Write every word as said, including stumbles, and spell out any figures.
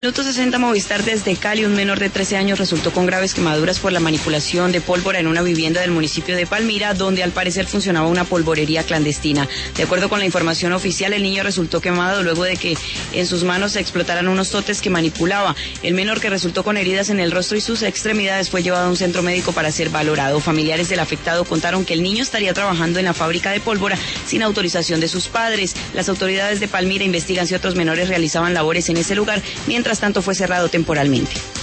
Minuto sesenta Movistar desde Cali, un menor de trece años resultó con graves quemaduras por la manipulación de pólvora en una vivienda del municipio de Palmira, donde al parecer funcionaba una polvorería clandestina. De acuerdo con la información oficial, el niño resultó quemado luego de que en sus manos se explotaran unos totes que manipulaba. El menor, que resultó con heridas en el rostro y sus extremidades, fue llevado a un centro médico para ser valorado. Familiares del afectado contaron que el niño estaría trabajando en la fábrica de pólvora sin autorización de sus padres. Las autoridades de Palmira investigan si otros menores realizaban labores en ese lugar, mientras tanto fue cerrado temporalmente.